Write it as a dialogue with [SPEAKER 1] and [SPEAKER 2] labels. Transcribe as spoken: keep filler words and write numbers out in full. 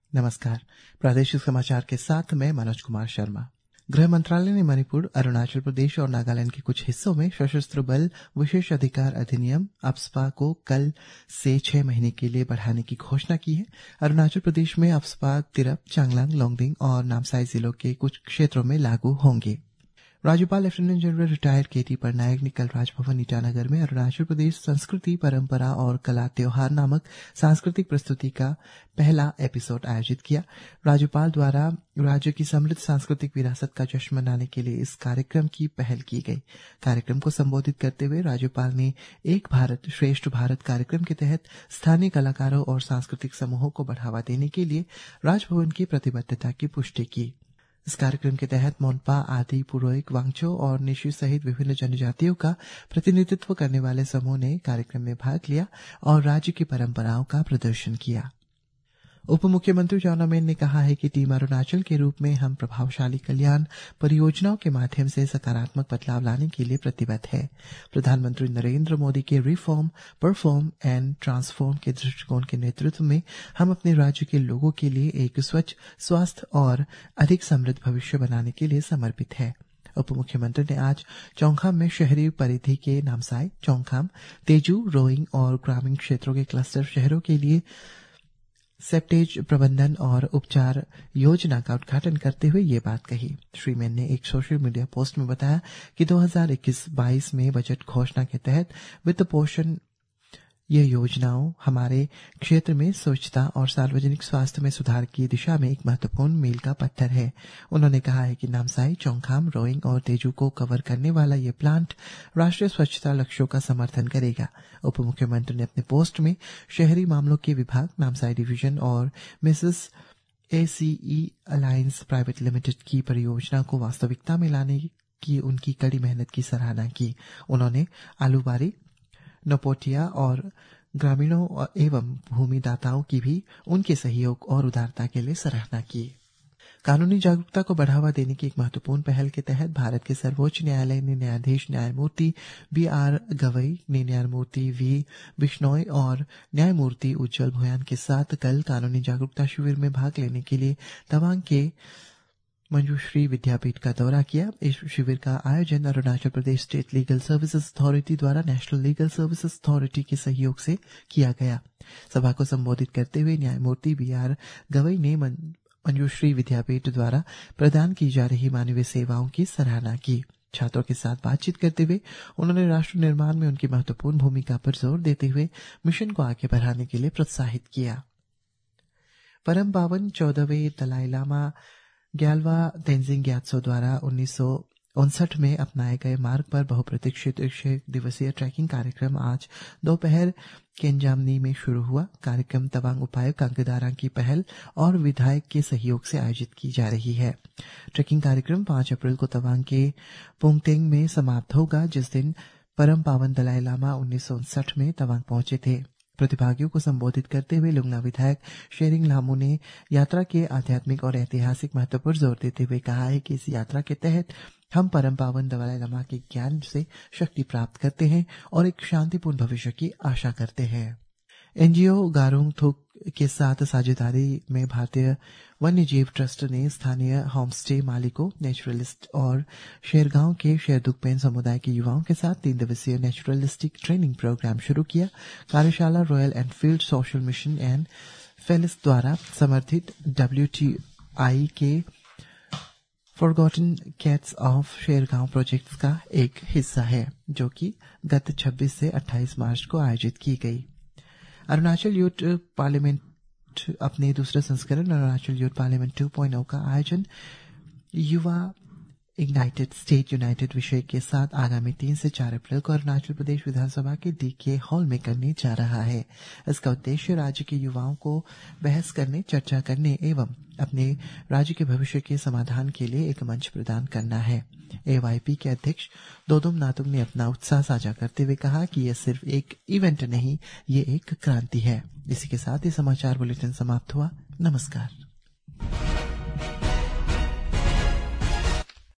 [SPEAKER 1] नमस्कार। प्रादेशिक समाचार के साथ मैं मनोज कुमार शर्मा। गृह मंत्रालय ने मणिपुर, अरुणाचल प्रदेश और नागालैंड के कुछ हिस्सों में सशस्त्र बल विशेष अधिकार अधिनियम अप्सपा को कल से छह महीने के लिए बढ़ाने की घोषणा की है। अरुणाचल प्रदेश में अप्सपा तिरप, चांगलांग, लोंगडिंग और नामसाई जिलों के कुछ क्षेत्रों में लागू होंगे। राज्यपाल lieutenant general retired K T Patnaik ने कल राजभवन ईटानगर में अरुणाचल प्रदेश संस्कृति, परंपरा और कला त्योहार नामक सांस्कृतिक प्रस्तुति का पहला एपिसोड आयोजित किया। राज्यपाल द्वारा राज्य की समृद्ध सांस्कृतिक विरासत का जश्न मनाने के लिए इस कार्यक्रम की पहल की गई। कार्यक्रम को संबोधित करते हुए राज्यपाल ने एक भारत श्रेष्ठ भारत कार्यक्रम के तहत स्थानीय कलाकारों और सांस्कृतिक समूहों को बढ़ावा देने के लिए राजभवन की प्रतिबद्धता की पुष्टि की। इस कार्यक्रम के तहत मोनपा, आदि, पुरोइक, वांगचो और निशी सहित विभिन्न जनजातियों का प्रतिनिधित्व करने वाले समूह ने कार्यक्रम में भाग लिया और राज्य की परंपराओं का प्रदर्शन किया। उप मुख्यमंत्री चाउना मेन ने कहा है कि टीम अरुणाचल के रूप में हम प्रभावशाली कल्याण परियोजनाओं के माध्यम से सकारात्मक बदलाव लाने के लिए प्रतिबद्ध है। प्रधानमंत्री नरेंद्र मोदी के रिफॉर्म, परफॉर्म एंड ट्रांसफॉर्म के दृष्टिकोण के नेतृत्व में हम अपने राज्य के लोगों के लिए एक स्वच्छ, स्वस्थ और अधिक समृद्ध भविष्य बनाने के लिए समर्पित है। उप मुख्यमंत्री ने आज चौखाम में शहरी परिधि के नामसाई, चौखाम, तेजू, रोइंग और ग्रामीण क्षेत्रों के क्लस्टर शहरों के लिए सेप्टेज प्रबंधन और उपचार योजना का उद्घाटन करते हुए ये बात कही। श्री मेन ने एक सोशल मीडिया पोस्ट में बताया कि दो हज़ार इक्कीस बाईस में बजट घोषणा के तहत वित्त पोषण ये योजनाओं हमारे क्षेत्र में स्वच्छता और सार्वजनिक स्वास्थ्य में सुधार की दिशा में एक महत्वपूर्ण मील का पत्थर है। उन्होंने कहा है कि नामसाई, चौखाम, रोइंग और तेजू को कवर करने वाला ये प्लांट राष्ट्रीय स्वच्छता लक्ष्यों का समर्थन करेगा। उप मुख्यमंत्री ने अपने पोस्ट में शहरी मामलों के विभाग, नामसाई डिवीजन और Mrs ACE alliance private limited की परियोजना को वास्तविकता में लाने की उनकी कड़ी मेहनत की सराहना की। उन्होंने आलूबारी, नपोटिया और ग्रामीणों एवं भूमिदाताओं की भी उनके सहयोग और उदारता के लिए सराहना की। कानूनी जागरूकता को बढ़ावा देने की एक महत्वपूर्ण पहल के तहत भारत के सर्वोच्च न्यायालय ने न्यायाधीश न्यायमूर्ति बी आर गवई ने न्यायमूर्ति वी बिश्नोई और न्यायमूर्ति उज्जवल भुयान के साथ कल कानूनी जागरूकता शिविर में भाग लेने के लिए तवांग के मंजूश्री विद्यापीठ का दौरा किया। इस शिविर का आयोजन Arunachal Pradesh state legal services authority द्वारा नेशनल लीगल सर्विसेज अथॉरिटी के सहयोग से किया गया। सभा को संबोधित करते हुए न्यायमूर्ति बी आर गवई ने मंजूश्री विद्यापीठ द्वारा प्रदान की जा रही मानवीय सेवाओं की सराहना की। छात्रों के साथ बातचीत करते हुए उन्होंने राष्ट्र निर्माण में उनकी महत्वपूर्ण भूमिका पर जोर देते हुए मिशन को आगे बढ़ाने के लिए प्रोत्साहित किया। परम पावन चौदहवें दलाई लामा ग्यालवा तेंजिंग ग्यात्सो द्वारा उन्नीस सौ उनसठ में अपनाए गए मार्ग पर बहुप्रतीक्षित एक दिवसीय ट्रैकिंग कार्यक्रम आज दोपहर केंजामनी में शुरू हुआ। कार्यक्रम तवांग उपायुक्त अंकदारा की पहल और विधायक के सहयोग से आयोजित की जा रही है। ट्रैकिंग कार्यक्रम पांच अप्रैल को तवांग के पुंगतेंग में समाप्त होगा, जिस दिन परम पावन दलाई लामा उन्नीस सौ उनसठ में तवांग पहुंचे थे। प्रतिभागियों को संबोधित करते हुए लुंगना विधायक शेरिंग लामू ने यात्रा के आध्यात्मिक और ऐतिहासिक महत्व पर जोर देते हुए कहा है कि इस यात्रा के तहत हम परम पावन दलाई लामा के ज्ञान से शक्ति प्राप्त करते हैं और एक शांतिपूर्ण भविष्य की आशा करते हैं। एनजीओ गारुंग थुक के साथ साझेदारी में भारतीय वन्य जीव ट्रस्ट ने स्थानीय होमस्टे मालिकों, नेचुरलिस्ट और शेरगांव के शेरदुकपेन समुदाय के युवाओं के साथ तीन दिवसीय नेचुरलिस्टिक ट्रेनिंग प्रोग्राम शुरू किया। कार्यशाला royal Enfield social mission and Felis द्वारा समर्थित डब्ल्यूटीआई के forgotten cats of Shergaon project का एक हिस्सा है, जो कि गत छब्बीस से अट्ठाईस मार्च को आयोजित की गई। अरुणाचल यूथ पार्लियामेंट अपने दूसरे संस्करण Arunachal youth parliament two point O का आयोजन युवा इग्नाइटेड स्टेट यूनाइटेड विषय के साथ आगामी तीन से चार अप्रैल को अरुणाचल प्रदेश विधानसभा के डीके हॉल में करने जा रहा है। इसका उद्देश्य राज्य के युवाओं को बहस करने, चर्चा करने एवं अपने राज्य के भविष्य के समाधान के लिए एक मंच प्रदान करना है। एवाईपी के अध्यक्ष दोदुम नातुंग ने अपना उत्साह साझा करते हुए कहा कि यह सिर्फ एक इवेंट नहीं, ये एक क्रांति है। इसी के साथ ही समाचार बुलेटिन समाप्त हुआ। नमस्कार।